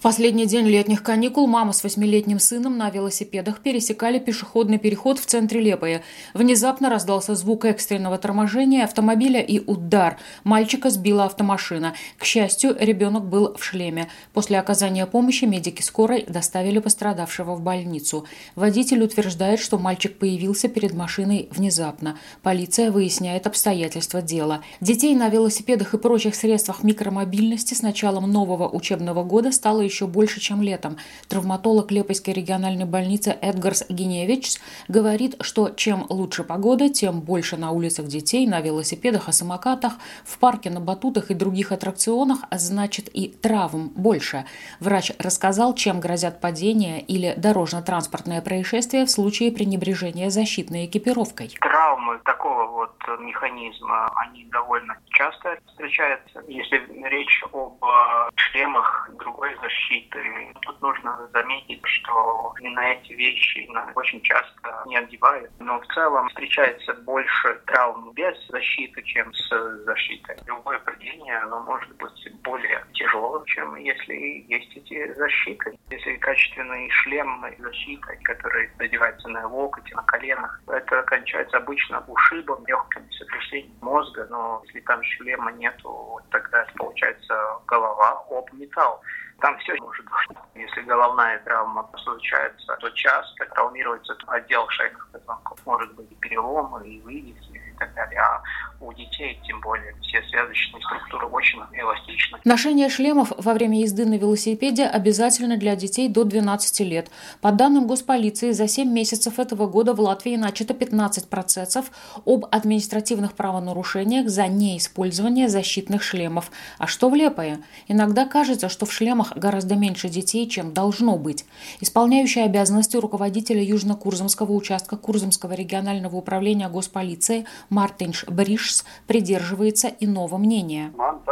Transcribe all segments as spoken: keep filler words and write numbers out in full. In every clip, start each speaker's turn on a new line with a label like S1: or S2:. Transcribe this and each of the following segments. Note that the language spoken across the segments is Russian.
S1: Последний день летних каникул мама с восьмилетним сыном на велосипедах пересекали пешеходный переход в центре Лепая. Внезапно раздался звук экстренного торможения автомобиля и удар. Мальчика сбила автомашина. К счастью, ребенок был в шлеме. После оказания помощи медики скорой доставили пострадавшего в больницу. Водитель утверждает, что мальчик появился перед машиной внезапно. Полиция выясняет обстоятельства дела. Детей на велосипедах и прочих средствах микромобильности с началом нового учебного года стало еще еще больше, чем летом. Травматолог Лепойской региональной больницы Эдгарс Гиневичс говорит, что чем лучше погода, тем больше на улицах детей, на велосипедах и самокатах, в парке на батутах и других аттракционах, а значит и травм больше. Врач рассказал, чем грозят падения или дорожно-транспортное происшествие в случае пренебрежения защитной экипировкой.
S2: Травмы такого вот механизма, они довольно часто встречаются. Если речь об шлемах другой защиты, тут нужно заметить, что именно эти вещи очень часто не одевают. Но в целом встречается больше травм без защиты, чем с защитой. Любое падение, оно может быть более тяжелым, чем если есть эти защиты. Если качественный шлем с защитой, который надевается на локоть, на коленах, это кончается обычно ушибом, легким сотрясением мозга. Но если там шлема нету, тогда получается голова об металл. Там все может быть. Если головная травма случается, то часто травмируется отдел шейных позвонков. Может быть и переломы, и вывихи, и так далее. А у детей, тем более, все связочные структуры очень эластичны.
S1: Ношение шлемов во время езды на велосипеде обязательно для детей до двенадцати лет. По данным госполиции, за семь месяцев этого года в Латвии начато пятнадцать процессов об административных правонарушениях за неиспользование защитных шлемов. А что в Лепое? Иногда кажется, что в шлемах гораздо меньше детей, чем должно быть. Исполняющий обязанности руководителя Южно-Курзамского участка Курзамского регионального управления госполиции Мартинš Бришs придерживается иного мнения.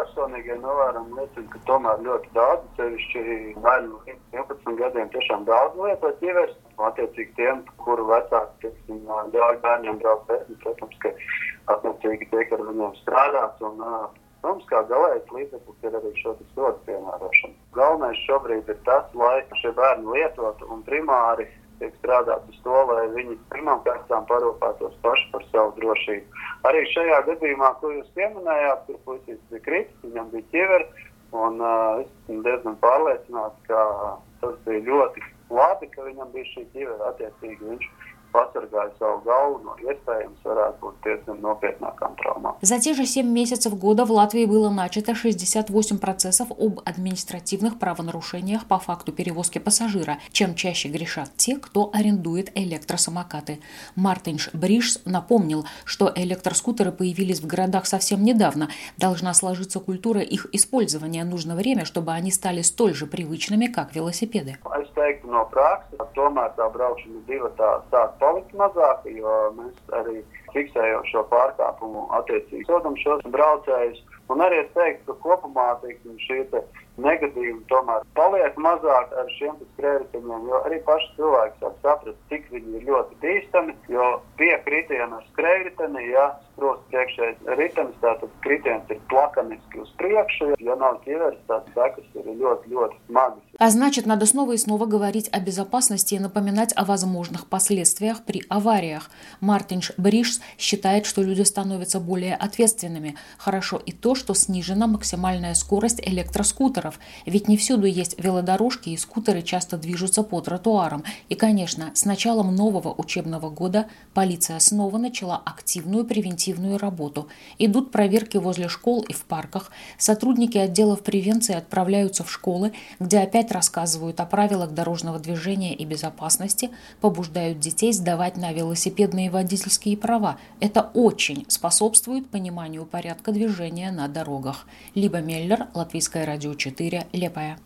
S3: Attiecīgi tiem, kuru vecāki, teiksim, ļauj bērniem braukt bērni, protams, ka attiecīgi tiek ar viņiem strādāts un, protams, kā galējais līdzeklis ir arī šo sodu piemērošana. Galvenais šobrīd ir tas, lai šie bērni lietotu un primāri tiek strādāt uz to, lai viņi pirmām kārtām parūpētos paši par savu drošību. Arī šajā gadījumā, ko jūs pieminējāt, kur puisis bija kritis, viņam bija ķiveri, un uh, es esmu diezgan pārliecināts, ka tas bija ļoti labi, ka viņam bija šī ķivera, attiecīgi viņš pasargāja savu galvu, но iespējams varētu būt diezgan nopietnākām травмām.
S1: За те же семь месяцев года в Латвии было начато шестьдесят восемь процессов об административных правонарушениях по факту перевозки пассажира. Чем чаще грешат те, кто арендует электросамокаты. Мартинš Бришs напомнил, что электроскутеры появились в городах совсем недавно. Должна сложиться культура их использования. Нужно время, чтобы они стали столь же привычными, как велосипеды.
S3: Es teiktu no prakses, tomēr tā braukšana divatā sāk palikt mazāk, jo mēs arī fiksējam šo pārkāpumu attiecīgi sodam šos braucējus. Un arī es teiktu, ka kopumā, teiksim, šie te negadījumi tomēr paliek mazāk ar šiem skrējriteņiem, jo arī paši cilvēki sāk saprast, cik viņi ir ļoti bīstami, jo pie kritiena ar skrējriteni, ja sprost priekšējais ritenis, tātad kritiens ir plakaniski uz priekšu, ja nav ķiveres, tātad sekas ir ļoti, ļoti smagas.
S1: А значит, надо снова и снова говорить о безопасности и напоминать о возможных последствиях при авариях. Мартинš Бришs считает, что люди становятся более ответственными. Хорошо и то, что снижена максимальная скорость электроскутеров. Ведь не всюду есть велодорожки, и скутеры часто движутся по тротуарам. И, конечно, с началом нового учебного года полиция снова начала активную превентивную работу. Идут проверки возле школ и в парках. Сотрудники отделов превенции отправляются в школы, где опять рассказывают о правилах дорожного движения и безопасности, побуждают детей сдавать на велосипедные водительские права. Это очень способствует пониманию порядка движения на дорогах. Либо Меллер, Латвийское радио четыре, Лепая.